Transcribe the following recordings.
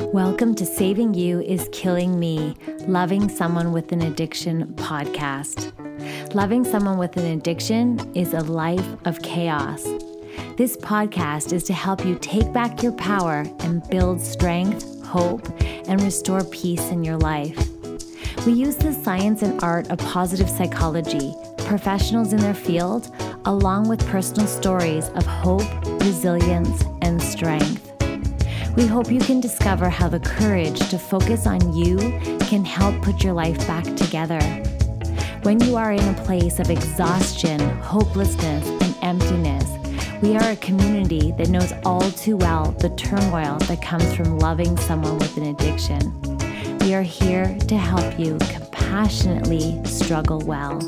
Welcome to Saving You is Killing Me, Loving Someone with an Addiction podcast. Loving someone with an addiction is a life of chaos. This podcast is to help you take back your power and build strength, hope, and restore peace in your life. We use the science and art of positive psychology, professionals in their field, along with personal stories of hope, resilience, and strength. We hope you can discover how the courage to focus on you can help put your life back together. When you are in a place of exhaustion, hopelessness, and emptiness, we are a community that knows all too well the turmoil that comes from loving someone with an addiction. We are here to help you compassionately struggle well.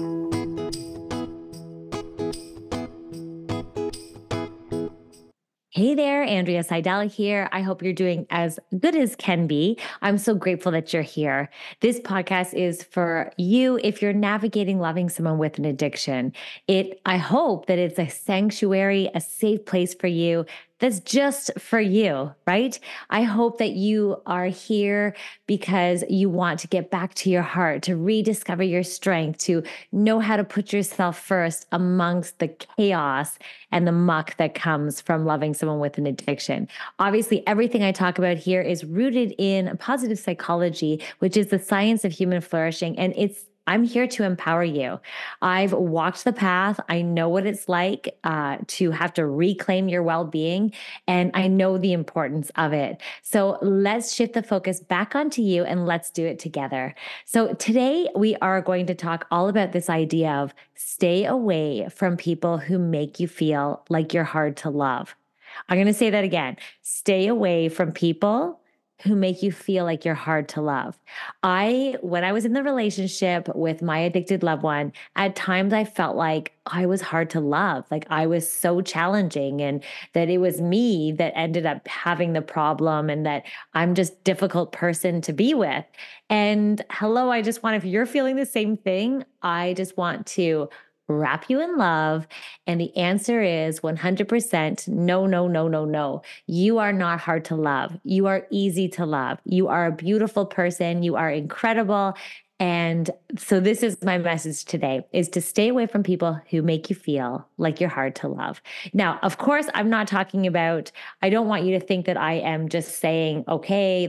Hey there, Andrea Seidel here. I hope you're doing as good as can be. I'm so grateful that you're here. This podcast is for you if you're navigating loving someone with an addiction. I hope that it's a sanctuary, a safe place for you that's just for you, right? I hope that you are here because you want to get back to your heart, to rediscover your strength, to know how to put yourself first amongst the chaos and the muck that comes from loving someone with an addiction. Obviously, everything I talk about here is rooted in positive psychology, which is the science of human flourishing, and I'm here to empower you. I've walked the path. I know what it's like to have to reclaim your well-being, and I know the importance of it. So let's shift the focus back onto you and let's do it together. So today we are going to talk all about this idea of stay away from people who make you feel like you're hard to love. I'm going to say that again. Stay away from people who make you feel like you're hard to love. When I was in the relationship with my addicted loved one, at times I felt like I was hard to love, like I was so challenging and that it was me that ended up having the problem and that I'm just a difficult person to be with. And hello, if you're feeling the same thing, I just want to wrap you in love. And the answer is 100% no, no, no, no, no. You are not hard to love. You are easy to love. You are a beautiful person. You are incredible. And so this is my message today, is to stay away from people who make you feel like you're hard to love. Now, of course, I don't want you to think that I am just saying, okay,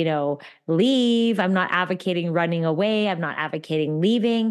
leave. I'm not advocating running away. I'm not advocating leaving.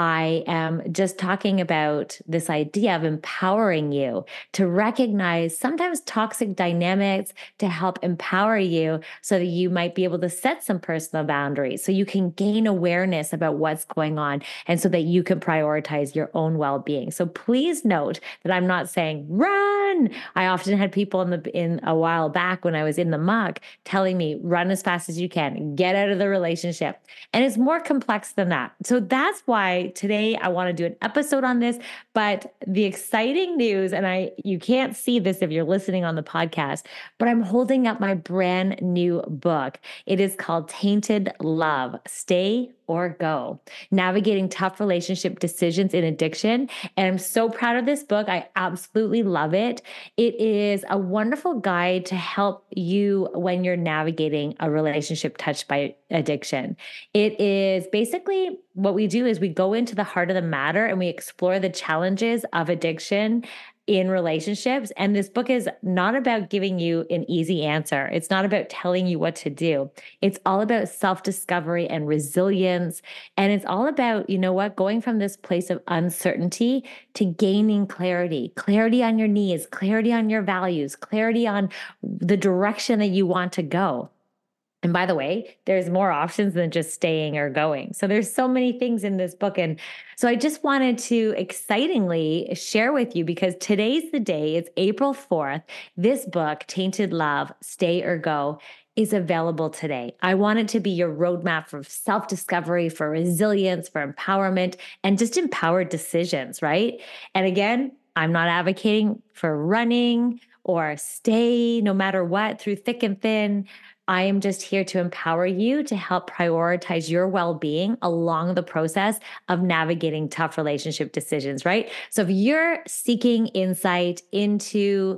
I am just talking about this idea of empowering you to recognize sometimes toxic dynamics to help empower you so that you might be able to set some personal boundaries so you can gain awareness about what's going on and so that you can prioritize your own well-being. So please note that I'm not saying run. I often had people in a while back when I was in the muck telling me run as fast as you can, get out of the relationship. And it's more complex than that. So that's why today I want to do an episode on this. But the exciting news, and you can't see this if you're listening on the podcast, but I'm holding up my brand new book. It is called Tainted Love, Stay or Go, Navigating Tough Relationship Decisions in Addiction. And I'm so proud of this book. I absolutely love it. It is a wonderful guide to help you when you're navigating a relationship touched by addiction. It is basically what we do is we go into the heart of the matter and we explore the challenges of addiction in relationships. And this book is not about giving you an easy answer. It's not about telling you what to do. It's all about self-discovery and resilience. And it's all about, going from this place of uncertainty to gaining clarity on your needs, clarity on your values, clarity on the direction that you want to go. And by the way, there's more options than just staying or going. So there's so many things in this book. And so I just wanted to excitingly share with you, because today's the day, it's April 4th. This book, Tainted Love, Stay or Go, is available today. I want it to be your roadmap for self-discovery, for resilience, for empowerment, and just empowered decisions, right? And again, I'm not advocating for running or stay no matter what through thick and thin. I am just here to empower you to help prioritize your well-being along the process of navigating tough relationship decisions, right? So if you're seeking insight into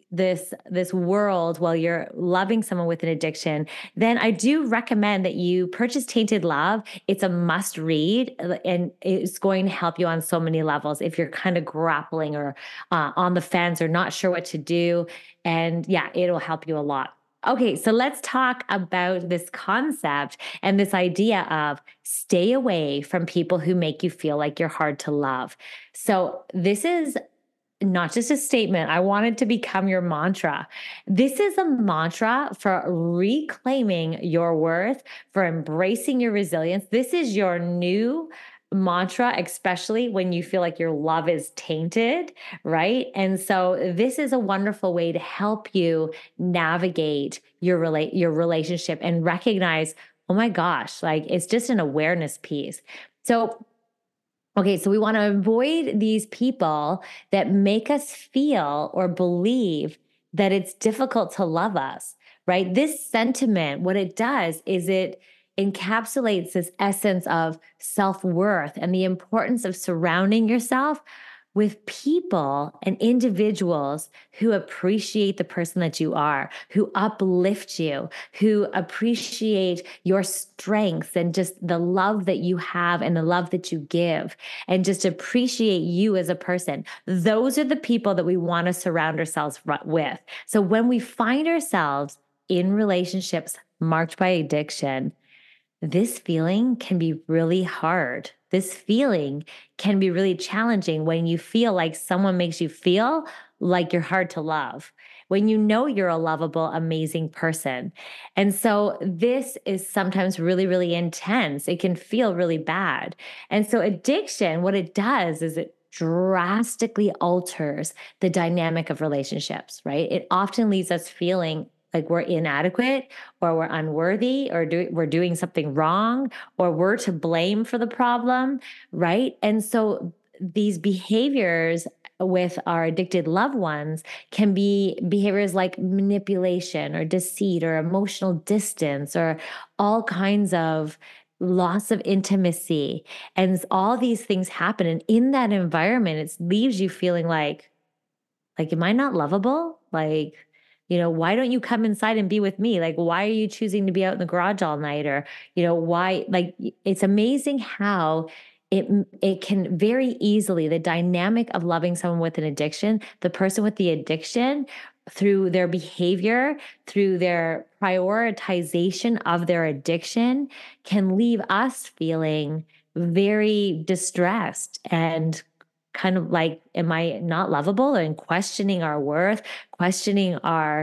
this world while you're loving someone with an addiction, then I do recommend that you purchase Tainted Love. It's a must read, and it's going to help you on so many levels if you're kind of grappling or on the fence or not sure what to do. And yeah, it'll help you a lot. Okay, so let's talk about this concept and this idea of stay away from people who make you feel like you're hard to love. So, this is not just a statement. I want it to become your mantra. This is a mantra for reclaiming your worth, for embracing your resilience. This is your new mantra, especially when you feel like your love is tainted, right? And so this is a wonderful way to help you navigate your relationship and recognize, oh my gosh, like it's just an awareness piece. So okay, so we want to avoid these people that make us feel or believe that it's difficult to love us, right? This sentiment, what it does is it encapsulates this essence of self worth and the importance of surrounding yourself with people and individuals who appreciate the person that you are, who uplift you, who appreciate your strengths and just the love that you have and the love that you give, and just appreciate you as a person. Those are the people that we want to surround ourselves with. So when we find ourselves in relationships marked by addiction, this feeling can be really hard. This feeling can be really challenging when you feel like someone makes you feel like you're hard to love, when you know you're a lovable, amazing person. And so this is sometimes really, really intense. It can feel really bad. And so addiction, what it does is it drastically alters the dynamic of relationships, right? It often leaves us feeling like we're inadequate or we're unworthy or we're doing something wrong or we're to blame for the problem, right? And so these behaviors with our addicted loved ones can be behaviors like manipulation or deceit or emotional distance or all kinds of loss of intimacy. And all these things happen. And in that environment, it leaves you feeling like, am I not lovable? Like, why don't you come inside and be with me? Like, why are you choosing to be out in the garage all night? Or, why, like, it's amazing how it can very easily, the dynamic of loving someone with an addiction, the person with the addiction, through their behavior, through their prioritization of their addiction, can leave us feeling very distressed and kind of like, am I not lovable? And questioning our worth, questioning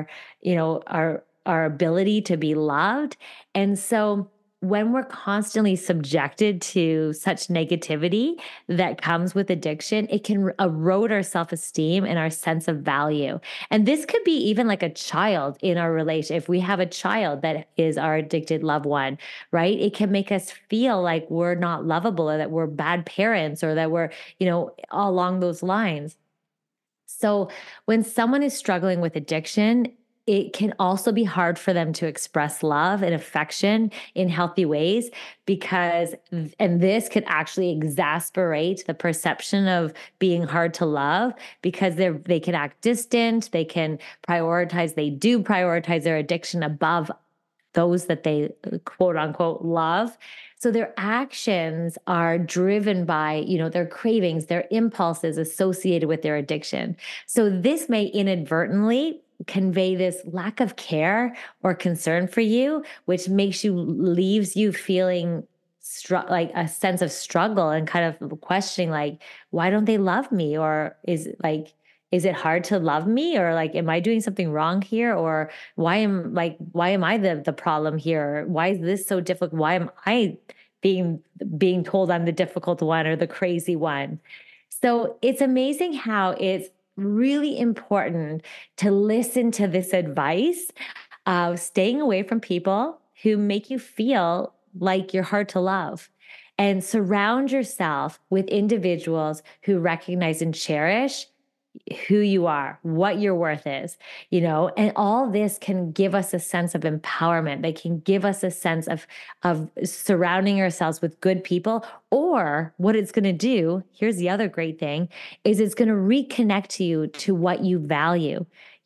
our ability to be loved. And so when we're constantly subjected to such negativity that comes with addiction, it can erode our self-esteem and our sense of value. And this could be even like a child in our relation. If we have a child that is our addicted loved one, right? It can make us feel like we're not lovable or that we're bad parents or that we're, along those lines. So when someone is struggling with addiction, it can also be hard for them to express love and affection in healthy ways and this could actually exasperate the perception of being hard to love because they can act distant, they do prioritize their addiction above those that they quote unquote love. So their actions are driven by, their cravings, their impulses associated with their addiction. So this may inadvertently convey this lack of care or concern for you, which leaves you feeling like a sense of struggle and kind of questioning, like, why don't they love me? Or is it hard to love me? Or like, am I doing something wrong here? Or why am I the problem here? Why is this so difficult? Why am I being told I'm the difficult one or the crazy one? So it's amazing how it's really important to listen to this advice of staying away from people who make you feel like you're hard to love, and surround yourself with individuals who recognize and cherish who you are, what your worth is, and all this can give us a sense of empowerment. They can give us a sense of surrounding ourselves with good people. Or what it's going to do, here's the other great thing, is it's going to reconnect you to what you value.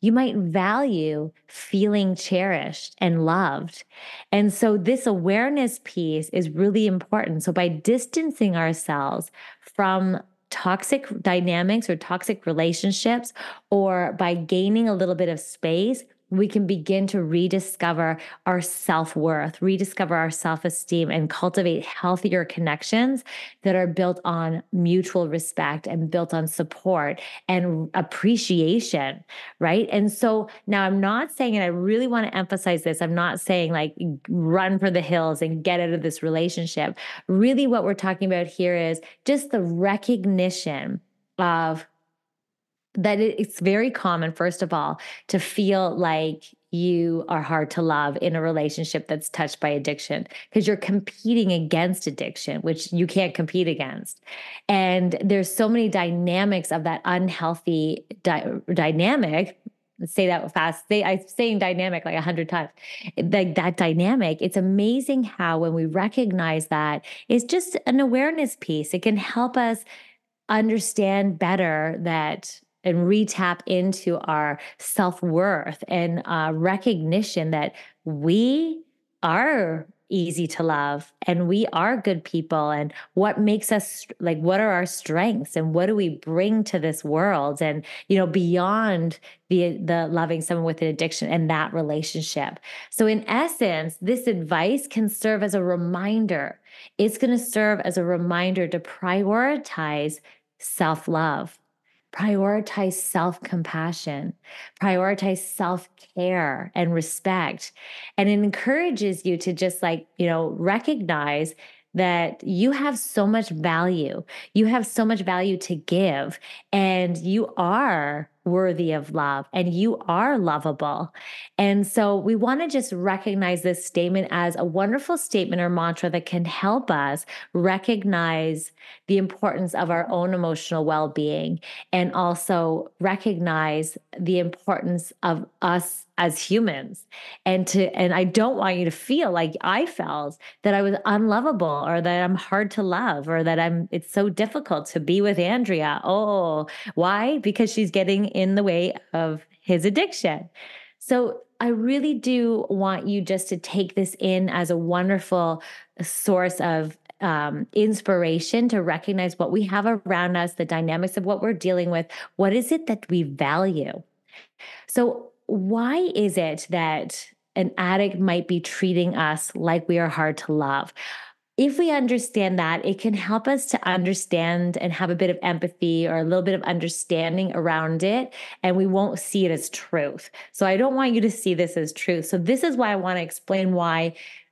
you might value feeling cherished and loved. And so this awareness piece is really important. So by distancing ourselves from toxic dynamics or toxic relationships, or by gaining a little bit of space, we can begin to rediscover our self-worth, rediscover our self-esteem, and cultivate healthier connections that are built on mutual respect and built on support and appreciation, right? And so now I'm not saying, and I really want to emphasize this, I'm not saying like run for the hills and get out of this relationship. Really, what we're talking about here is just the recognition of that it's very common, first of all, to feel like you are hard to love in a relationship that's touched by addiction because you're competing against addiction, which you can't compete against. And there's so many dynamics of that unhealthy dynamic. Let's say that fast. I'm saying dynamic like 100 times. Like that dynamic, it's amazing how when we recognize that, it's just an awareness piece. It can help us understand better that and re-tap into our self-worth and recognition that we are easy to love and we are good people, and what makes us, like, what are our strengths and what do we bring to this world, and beyond the loving someone with an addiction and that relationship. So in essence, this advice can serve as a reminder. It's going to serve as a reminder to prioritize self-love, prioritize self-compassion, prioritize self-care and respect. And it encourages you to just recognize that you have so much value. You have so much value to give, and you are worthy of love and you are lovable. And so we want to just recognize this statement as a wonderful statement or mantra that can help us recognize the importance of our own emotional well-being, and also recognize the importance of us as humans. And I don't want you to feel like I felt that I was unlovable or that I'm hard to love or that it's so difficult to be with Andrea. Oh, why? Because she's getting in the way of his addiction. So I really do want you just to take this in as a wonderful source of inspiration to recognize what we have around us, the dynamics of what we're dealing with. What is it that we value? So why is it that an addict might be treating us like we are hard to love? If we understand that, it can help us to understand and have a bit of empathy or a little bit of understanding around it, and we won't see it as truth. So I don't want you to see this as truth. So this is why I want to explain why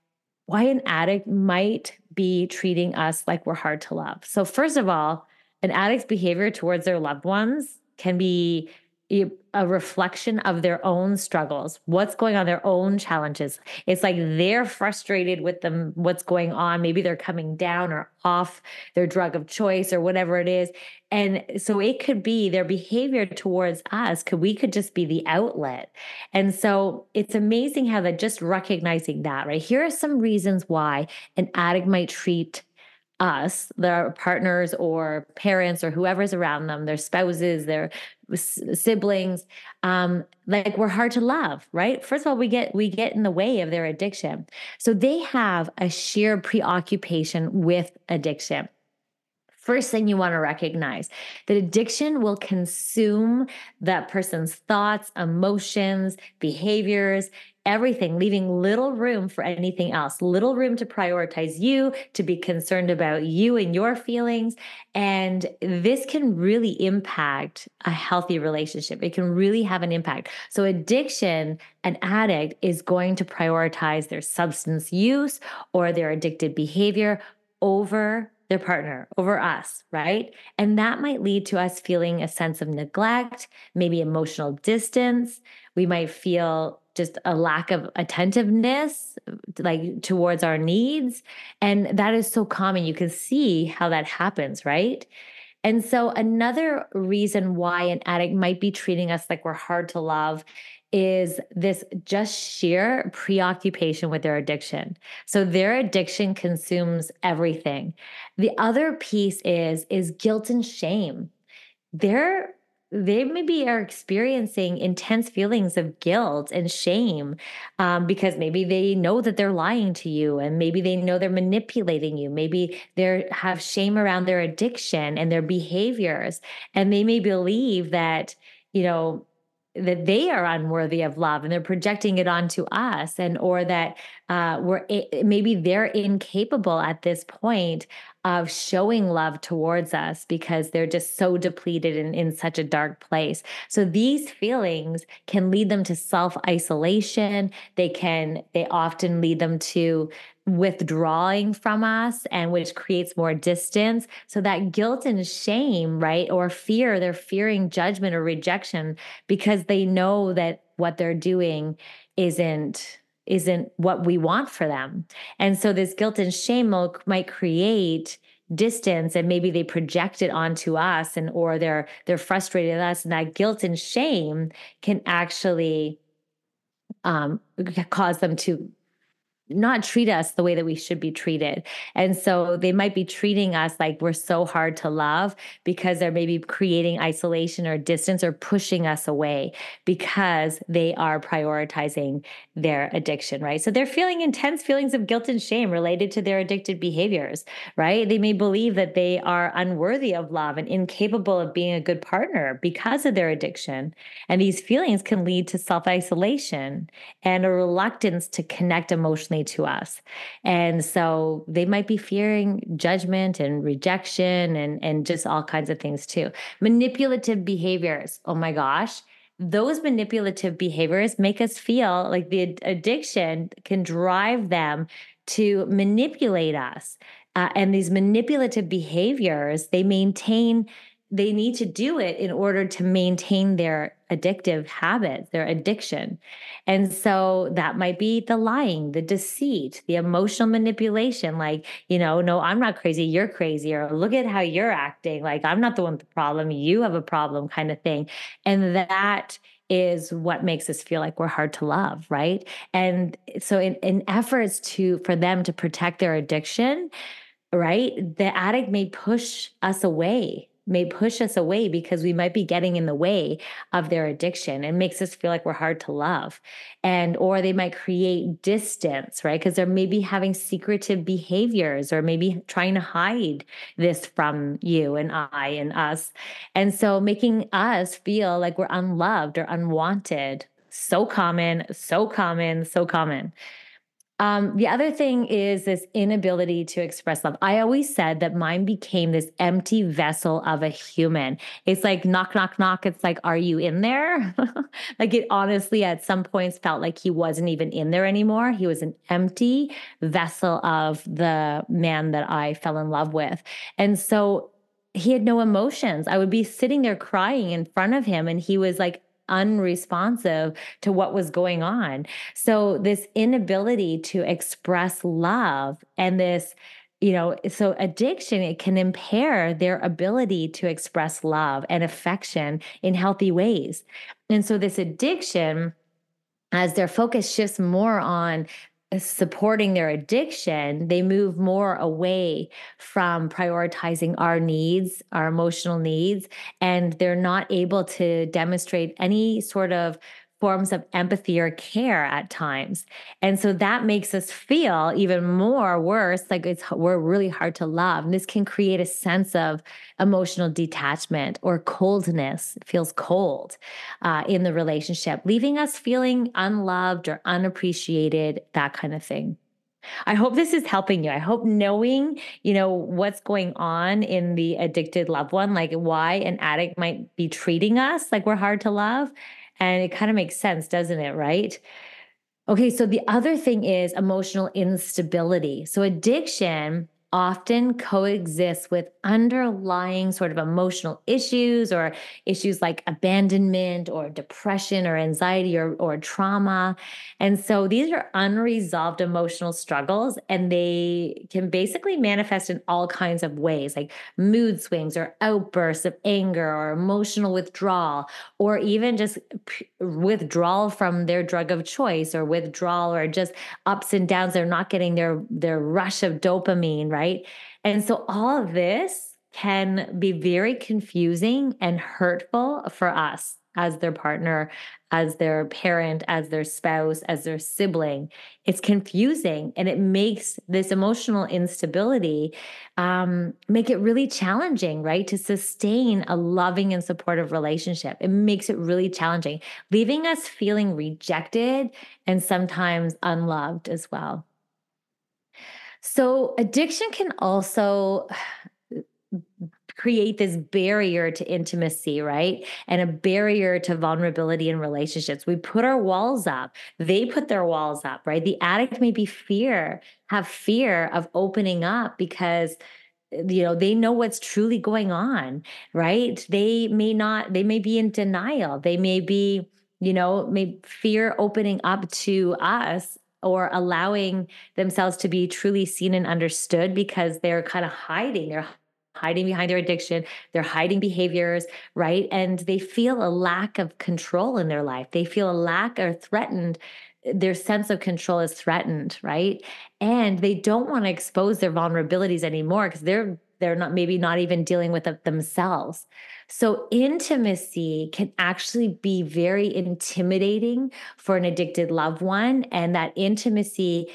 an addict might be treating us like we're hard to love. So first of all, an addict's behavior towards their loved ones can be a reflection of their own struggles, what's going on, their own challenges. It's like they're frustrated with them, what's going on. Maybe they're coming down or off their drug of choice or whatever it is. And so it could be their behavior towards us, we could just be the outlet. And so it's amazing how that, just recognizing that, right? Here are some reasons why an addict might treat us, their partners or parents or whoever's around them, their spouses, their siblings, like we're hard to love, right? First of all, we get in the way of their addiction. So they have a sheer preoccupation with addiction. First thing you want to recognize that addiction will consume that person's thoughts, emotions, behaviors, everything, leaving little room for anything else, little room to prioritize you, to be concerned about you and your feelings. And this can really impact a healthy relationship. It can really have an impact. So addiction, an addict is going to prioritize their substance use or their addictive behavior over their partner, over us, right? And that might lead to us feeling a sense of neglect, maybe emotional distance. We might feel just a lack of attentiveness, like towards our needs. And that is so common. You can see how that happens, right? And so another reason why an addict might be treating us like we're hard to love is this just sheer preoccupation with their addiction. So their addiction consumes everything. The other piece is guilt and shame. They're they maybe are experiencing intense feelings of guilt and shame, because maybe they know that they're lying to you, and maybe they know they're manipulating you. Maybe they have shame around their addiction and their behaviors, and they may believe that, you know, that they are unworthy of love, and they're projecting it onto us, and or that maybe they're incapable at this point of showing love towards us because they're just so depleted and in such a dark place. So these feelings can lead them to self isolation. They often lead them to withdrawing from us, and which creates more distance. So that guilt and shame, right? Or fear, they're fearing judgment or rejection because they know that what they're doing isn't what we want for them. And so this guilt and shame might create distance, and maybe they project it onto us, and or they're frustrated at us, and that guilt and shame can actually um, cause them to not treat us the way that we should be treated. And so they might be treating us like we're so hard to love because they're maybe creating isolation or distance or pushing us away because they are prioritizing their addiction, right? So they're feeling intense feelings of guilt and shame related to their addicted behaviors, right? They may believe that they are unworthy of love and incapable of being a good partner because of their addiction. And these feelings can lead to self isolation and a reluctance to connect emotionally to us. And so they might be fearing judgment and rejection and just all kinds of things too. Manipulative behaviors. Oh my gosh. Those manipulative behaviors make us feel like the addiction can drive them to manipulate us. And these manipulative behaviors, they need to do it in order to maintain their addictive habits, their addiction. And so that might be the lying, the deceit, the emotional manipulation, like, no, I'm not crazy, you're crazy, or look at how you're acting. Like, I'm not the one with the problem, you have a problem, kind of thing. And that is what makes us feel like we're hard to love, right? And so in efforts for them to protect their addiction, right? The addict may push us away because we might be getting in the way of their addiction and makes us feel like we're hard to love. Or they might create distance, right? Because they're maybe having secretive behaviors or maybe trying to hide this from you and I and us. And so making us feel like we're unloved or unwanted. So common, so common, so common. The other thing is this inability to express love. I always said that mine became this empty vessel of a human. It's like knock, knock, knock. It's like, are you in there? Like it honestly at some points felt like he wasn't even in there anymore. He was an empty vessel of the man that I fell in love with. And so he had no emotions. I would be sitting there crying in front of him, and he was like unresponsive to what was going on. So this inability to express love and so addiction, it can impair their ability to express love and affection in healthy ways. And so this addiction, as their focus shifts more on supporting their addiction, they move more away from prioritizing our needs, our emotional needs, and they're not able to demonstrate any sort of forms of empathy or care at times. And so that makes us feel even more worse, like we're really hard to love. And this can create a sense of emotional detachment or coldness. It feels cold in the relationship, leaving us feeling unloved or unappreciated, that kind of thing. I hope this is helping you. I hope knowing, what's going on in the addicted loved one, like why an addict might be treating us like we're hard to love. And it kind of makes sense, doesn't it? Right? Okay. So the other thing is emotional instability. So addiction often coexists with underlying sort of emotional issues or issues like abandonment or depression or anxiety or trauma. And so these are unresolved emotional struggles, and they can basically manifest in all kinds of ways, like mood swings or outbursts of anger or emotional withdrawal, or even just withdrawal from their drug of choice, or withdrawal or just ups and downs. They're not getting their rush of dopamine, right? And so all of this can be very confusing and hurtful for us as their partner, as their parent, as their spouse, as their sibling. It's confusing and it makes this emotional instability make it really challenging, right? To sustain a loving and supportive relationship. It makes it really challenging, leaving us feeling rejected and sometimes unloved as well. So, addiction can also create this barrier to intimacy, right? And a barrier to vulnerability in relationships. We put our walls up. They put their walls up, right? The addict may have fear of opening up because they know what's truly going on, right? They may be in denial. They may be, may fear opening up to us or allowing themselves to be truly seen and understood because they're kind of hiding. They're hiding behind their addiction. They're hiding behaviors, right? And they feel a lack of control in their life. They feel a lack or threatened. Their sense of control is threatened, right? And they don't want to expose their vulnerabilities anymore because they're not maybe not even dealing with it themselves. So intimacy can actually be very intimidating for an addicted loved one. And that intimacy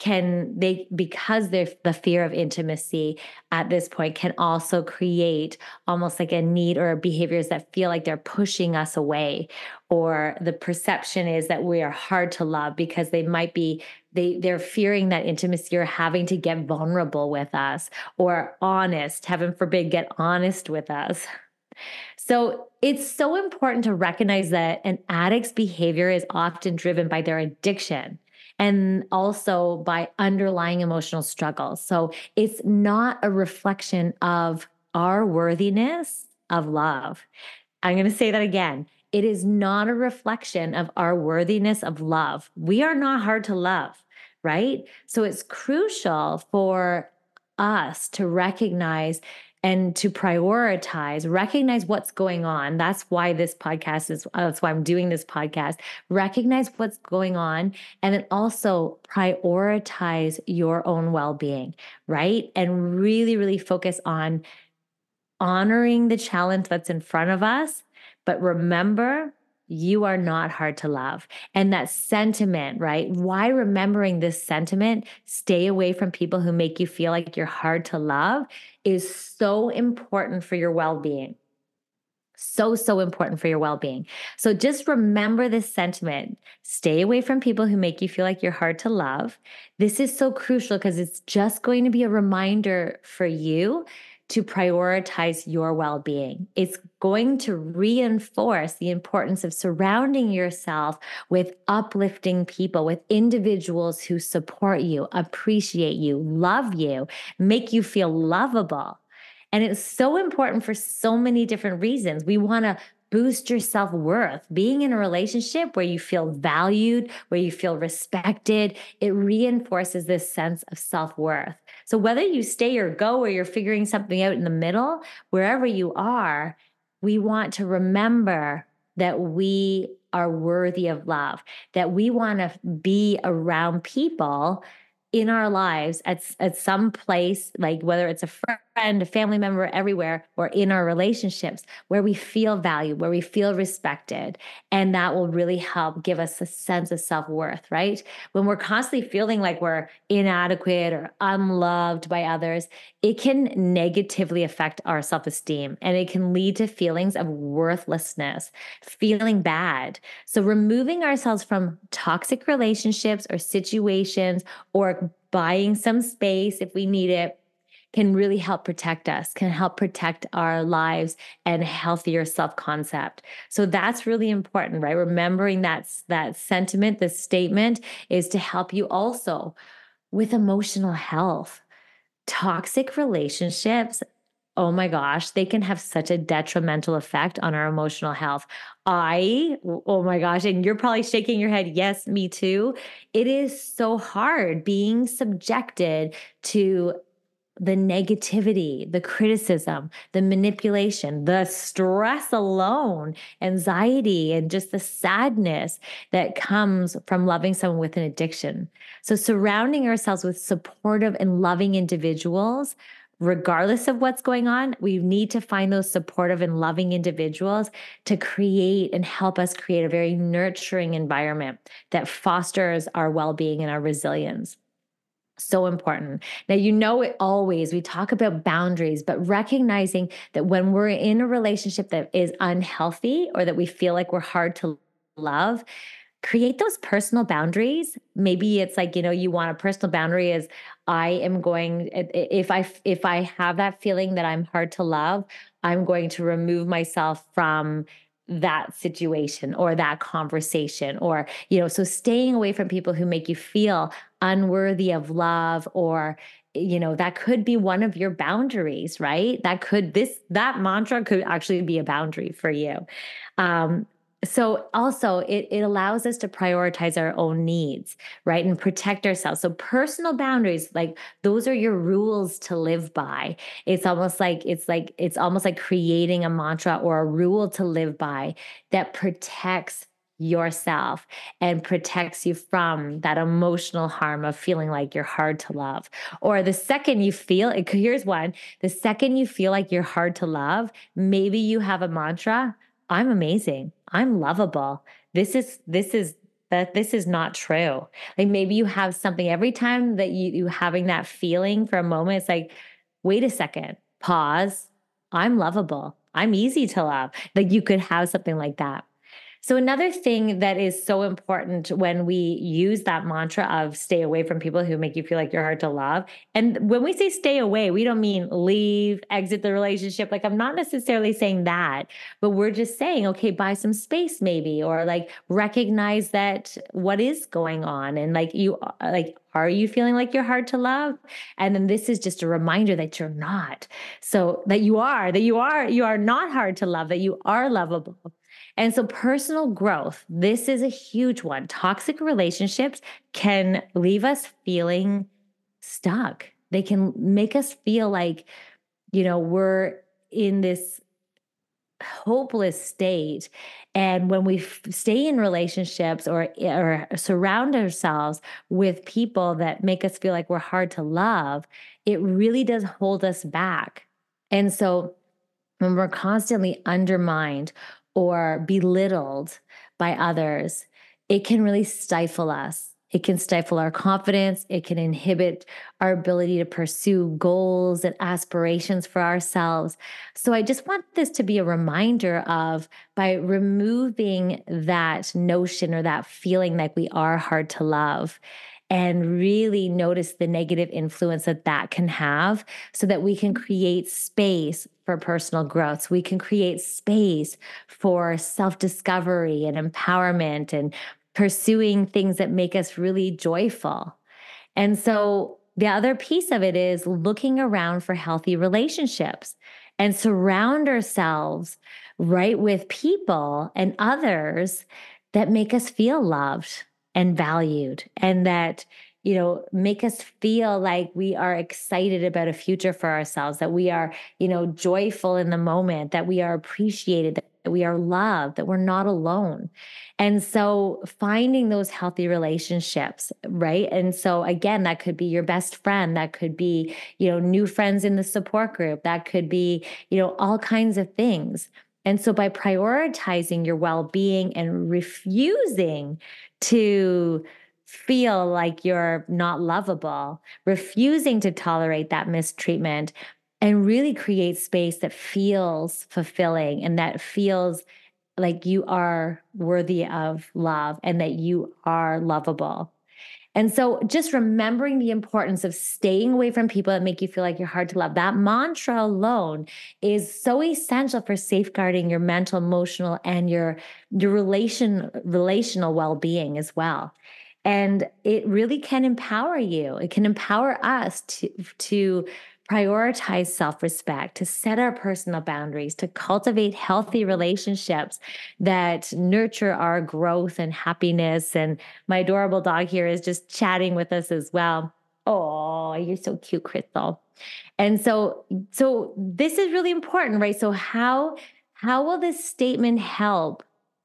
because there's the fear of intimacy at this point can also create almost like a need or behaviors that feel like they're pushing us away, or the perception is that we are hard to love because they're fearing that intimacy or having to get vulnerable with us or honest, heaven forbid, get honest with us. So it's so important to recognize that an addict's behavior is often driven by their addiction and also by underlying emotional struggles. So it's not a reflection of our worthiness of love. I'm going to say that again. It is not a reflection of our worthiness of love. We are not hard to love, right? So it's crucial for us to recognize and to recognize what's going on. That's why that's why I'm doing this podcast. Recognize what's going on and then also prioritize your own well-being, right? And really, really focus on honoring the challenge that's in front of us. But remember, you are not hard to love. And that sentiment, right? Why remembering this sentiment, stay away from people who make you feel like you're hard to love, is so important for your well-being. So important for your well-being. So just remember this sentiment. Stay away from people who make you feel like you're hard to love. This is so crucial because it's just going to be a reminder for you to prioritize your well-being. It's going to reinforce the importance of surrounding yourself with uplifting people, with individuals who support you, appreciate you, love you, make you feel lovable. And it's so important for so many different reasons. We want to boost your self-worth. Being in a relationship where you feel valued, where you feel respected, it reinforces this sense of self-worth. So whether you stay or go, or you're figuring something out in the middle, wherever you are, we want to remember that we are worthy of love, that we want to be around people in our lives at some place, like whether it's a friend, a family member, everywhere, or in our relationships where we feel valued, where we feel respected. And that will really help give us a sense of self-worth, right? When we're constantly feeling like we're inadequate or unloved by others, it can negatively affect our self-esteem and it can lead to feelings of worthlessness, feeling bad. So removing ourselves from toxic relationships or situations, or buying some space if we need it, can really help protect us, can help protect our lives and healthier self-concept. So that's really important, right? Remembering that sentiment, the statement is to help you also with emotional health. Toxic relationships, oh my gosh, they can have such a detrimental effect on our emotional health. Oh my gosh, and you're probably shaking your head. Yes, me too. It is so hard being subjected to the negativity, the criticism, the manipulation, the stress alone, anxiety, and just the sadness that comes from loving someone with an addiction. So surrounding ourselves with supportive and loving individuals regardless of what's going on, we need to find those supportive and loving individuals to create and help us create a very nurturing environment that fosters our well-being and our resilience. So important. Now, it always, we talk about boundaries, but recognizing that when we're in a relationship that is unhealthy or that we feel like we're hard to love, create those personal boundaries. Maybe it's like, you want a personal boundary is I am going, if I have that feeling that I'm hard to love, I'm going to remove myself from that situation or that conversation or, so staying away from people who make you feel unworthy of love or, that could be one of your boundaries, right? That mantra could actually be a boundary for you. Um, so also it allows us to prioritize our own needs, right? And protect ourselves. So personal boundaries, like those are your rules to live by. It's almost like creating a mantra or a rule to live by that protects yourself and protects you from that emotional harm of feeling like you're hard to love. Or here's one, the second you feel like you're hard to love, maybe you have a mantra: I'm amazing. I'm lovable. This is not true. Like maybe you have something every time that you having that feeling for a moment, it's like, wait a second, pause. I'm lovable. I'm easy to love. Like you could have something like that. So another thing that is so important when we use that mantra of stay away from people who make you feel like you're hard to love. And when we say stay away, we don't mean leave, exit the relationship. Like I'm not necessarily saying that, but we're just saying, okay, buy some space maybe, or like recognize that what is going on. And are you feeling like you're hard to love? And then this is just a reminder that you're not. So that you are not hard to love, that you are lovable. And so personal growth, this is a huge one. Toxic relationships can leave us feeling stuck. They can make us feel like, we're in this hopeless state. And when we stay in relationships or surround ourselves with people that make us feel like we're hard to love, it really does hold us back. And so when we're constantly undermined or belittled by others, it can really stifle us. It can stifle our confidence. It can inhibit our ability to pursue goals and aspirations for ourselves. So I just want this to be a reminder of, by removing that notion or that feeling like we are hard to love, and really notice the negative influence that can have, so that we can create space for personal growth. So we can create space for self-discovery and empowerment and pursuing things that make us really joyful. And so the other piece of it is looking around for healthy relationships and surround ourselves right with people and others that make us feel loved and valued, and that, make us feel like we are excited about a future for ourselves, that we are, joyful in the moment, that we are appreciated, that we are loved, that we're not alone. And so finding those healthy relationships, right? And so again, that could be your best friend, that could be, new friends in the support group, that could be, all kinds of things. And so by prioritizing your well-being and refusing to feel like you're not lovable, refusing to tolerate that mistreatment, and really create space that feels fulfilling and that feels like you are worthy of love and that you are lovable. And so just remembering the importance of staying away from people that make you feel like you're hard to love, that mantra alone is so essential for safeguarding your mental, emotional, and your relational well-being as well. And it really can empower you. It can empower us to prioritize self-respect, to set our personal boundaries, to cultivate healthy relationships that nurture our growth and happiness. And my adorable dog here is just chatting with us as well. Oh, you're so cute, Crystal. And so this is really important, right? So how will this statement help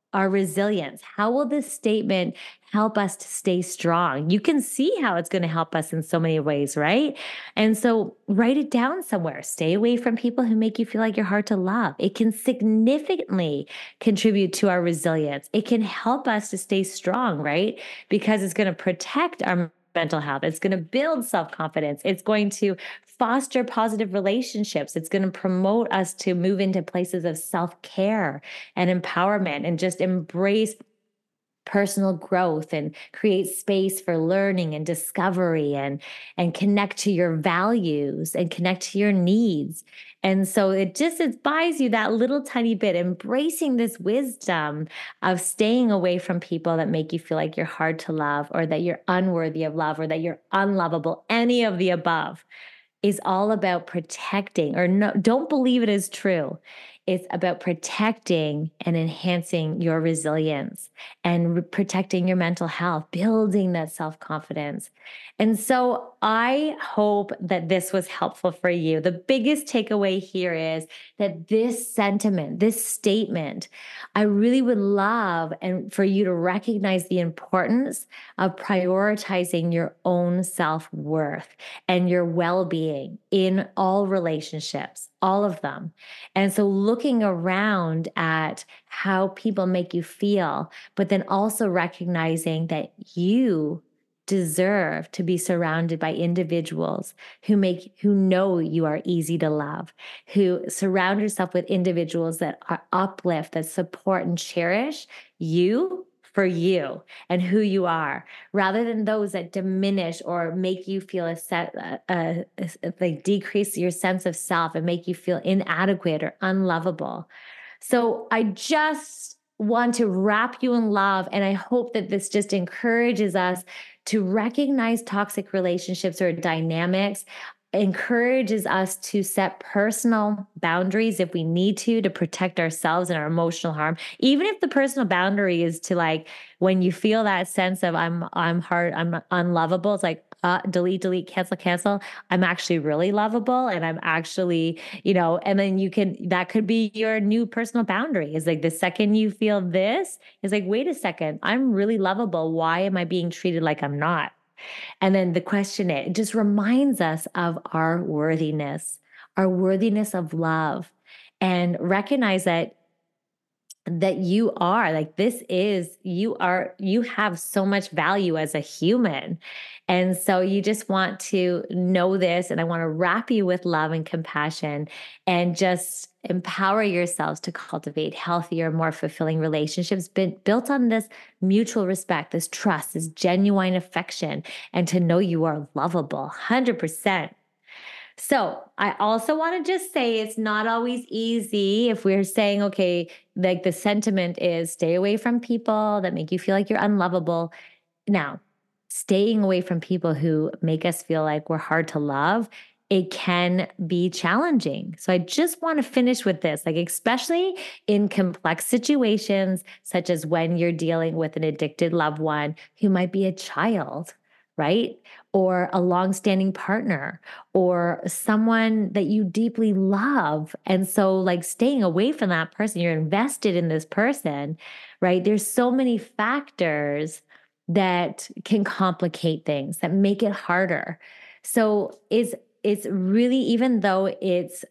our resilience? How will this statement help us to stay strong? You can see how it's going to help us in so many ways, right? And so write it down somewhere. Stay away from people who make you feel like you're hard to love. It can significantly contribute to our resilience. It can help us to stay strong, right? Because it's going to protect our mental health. It's going to build self-confidence. It's going to foster positive relationships. It's going to promote us to move into places of self-care and empowerment and just embrace personal growth and create space for learning and discovery and connect to your values and connect to your needs. And so it buys you that little tiny bit, embracing this wisdom of staying away from people that make you feel like you're hard to love or that you're unworthy of love or that you're unlovable, any of the above is all about protecting, or no, don't believe it is true. It's about protecting and enhancing your resilience and protecting your mental health, building that self-confidence. And so I hope that this was helpful for you. The biggest takeaway here is that this sentiment, this statement, I really would love and for you to recognize the importance of prioritizing your own self-worth and your well-being in all relationships, all of them. And so looking around at how people make you feel, but then also recognizing that you deserve to be surrounded by individuals who know you are easy to love, who surround yourself with individuals that are uplift, that support and cherish you for you and who you are, rather than those that diminish or make you feel like decrease your sense of self and make you feel inadequate or unlovable. So I just want to wrap you in love. And I hope that this just encourages us to recognize toxic relationships or dynamics, encourages us to set personal boundaries if we need to protect ourselves and our emotional harm. Even if the personal boundary is to, like, when you feel that sense of I'm hard, I'm unlovable, it's like delete, cancel. I'm actually really lovable and I'm actually, and then that could be your new personal boundary. Is like the second you feel this is like, wait a second, I'm really lovable. Why am I being treated like I'm not? And then the question, it just reminds us of our worthiness of love, and recognize that you are like, you have so much value as a human. And so you just want to know this. And I want to wrap you with love and compassion and just empower yourselves to cultivate healthier, more fulfilling relationships built on this mutual respect, this trust, this genuine affection, and to know you are lovable 100%. So I also want to just say it's not always easy if we're saying, okay, like the sentiment is stay away from people that make you feel like you're unlovable. Now, staying away from people who make us feel like we're hard to love, it can be challenging. So I just want to finish with this, like, especially in complex situations, such as when you're dealing with an addicted loved one who might be a child, right? Or a longstanding partner or someone that you deeply love. And so, like, staying away from that person, you're invested in this person, right? There's so many factors that can complicate things, that make it harder. So it's really, even though it's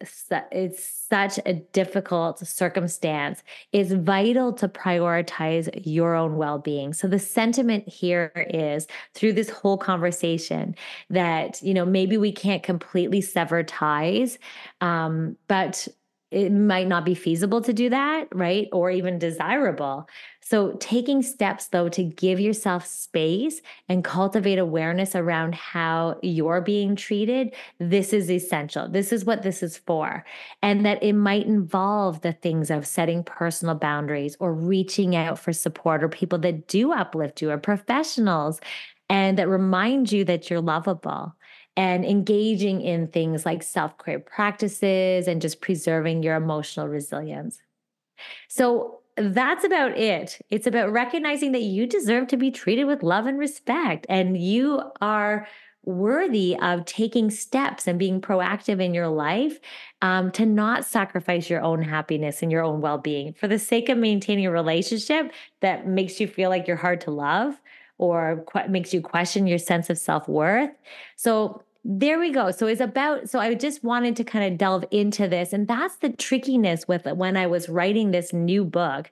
such a difficult circumstance, it's vital to prioritize your own well-being. So the sentiment here is, through this whole conversation, that maybe we can't completely sever ties, but it might not be feasible to do that, right? Or even desirable. So taking steps, though, to give yourself space and cultivate awareness around how you're being treated, this is essential. This is what this is for. And that it might involve the things of setting personal boundaries or reaching out for support or people that do uplift you or professionals and that remind you that you're lovable, and engaging in things like self-care practices and just preserving your emotional resilience. So that's about it. It's about recognizing that you deserve to be treated with love and respect, and you are worthy of taking steps and being proactive in your life to not sacrifice your own happiness and your own well-being for the sake of maintaining a relationship that makes you feel like you're hard to love or makes you question your sense of self-worth. So there we go. So I just wanted to kind of delve into this. And that's the trickiness with it when I was writing this new book,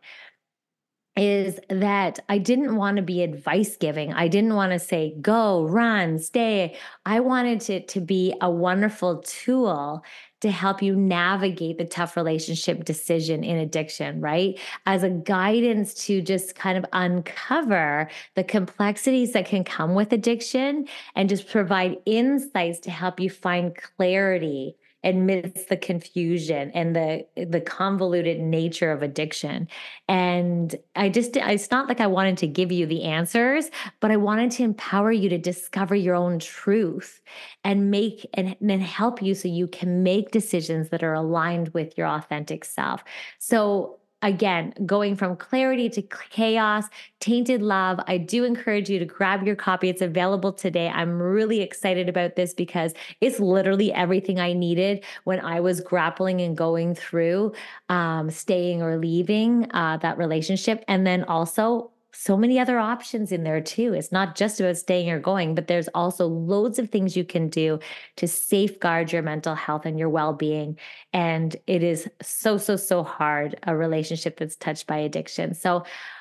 is that I didn't want to be advice giving. I didn't want to say, go, run, stay. I wanted it to be a wonderful tool to help you navigate the tough relationship decision in addiction, right? As a guidance to just kind of uncover the complexities that can come with addiction and just provide insights to help you find clarity amidst the confusion and the convoluted nature of addiction. And it's not like I wanted to give you the answers, but I wanted to empower you to discover your own truth and then help you so you can make decisions that are aligned with your authentic self. So again, going from clarity to chaos, tainted love. I do encourage you to grab your copy. It's available today. I'm really excited about this because it's literally everything I needed when I was grappling and going through staying or leaving that relationship. And then also so many other options in there too. It's not just about staying or going, but there's also loads of things you can do to safeguard your mental health and your well-being. And it is so hard, a relationship that's touched by addiction. So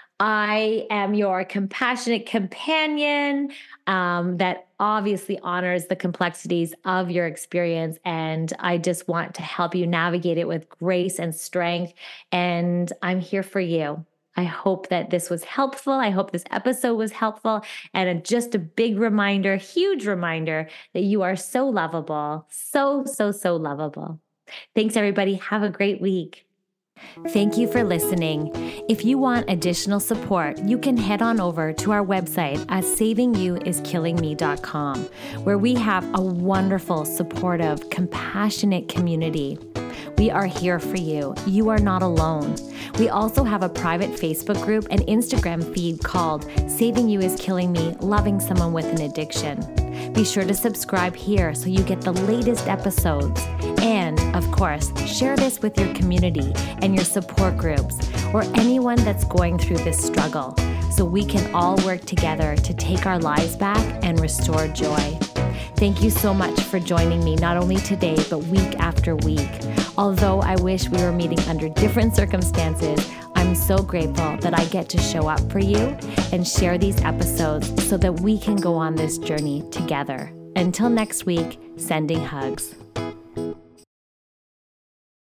I am your compassionate companion that obviously honors the complexities of your experience. And I just want to help you navigate it with grace and strength. And I'm here for you. I hope that this was helpful. I hope this episode was helpful. And just a big reminder, huge reminder that you are so lovable, so lovable. Thanks, everybody. Have a great week. Thank you for listening. If you want additional support, you can head on over to our website at savingyouiskillingme.com, where we have a wonderful, supportive, compassionate community. We are here for you. You are not alone. We also have a private Facebook group and Instagram feed called Saving You Is Killing Me, Loving Someone with an Addiction. Be sure to subscribe here so you get the latest episodes. And, of course, share this with your community and your support groups or anyone that's going through this struggle so we can all work together to take our lives back and restore joy. Thank you so much for joining me, not only today, but week after week. Although I wish we were meeting under different circumstances, I'm so grateful that I get to show up for you and share these episodes so that we can go on this journey together. Until next week, sending hugs.